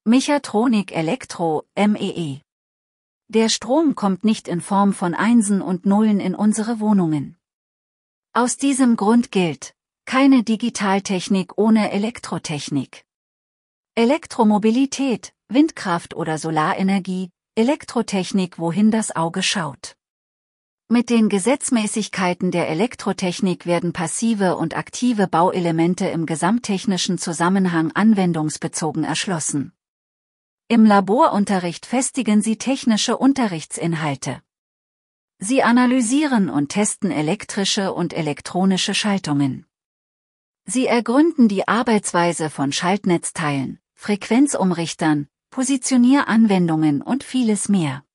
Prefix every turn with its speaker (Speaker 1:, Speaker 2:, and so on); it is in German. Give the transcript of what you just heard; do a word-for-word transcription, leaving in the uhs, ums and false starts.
Speaker 1: Mechatronik Elektro, M E E. Der Strom kommt nicht in Form von Einsen und Nullen in unsere Wohnungen. Aus diesem Grund gilt: keine Digitaltechnik ohne Elektrotechnik. Elektromobilität, Windkraft oder Solarenergie, Elektrotechnik, wohin das Auge schaut. Mit den Gesetzmäßigkeiten der Elektrotechnik werden passive und aktive Bauelemente im gesamttechnischen Zusammenhang anwendungsbezogen erschlossen. Im Laborunterricht festigen sie technische Unterrichtsinhalte. Sie analysieren und testen elektrische und elektronische Schaltungen. Sie ergründen die Arbeitsweise von Schaltnetzteilen, Frequenzumrichtern, Positionieranwendungen und vieles mehr.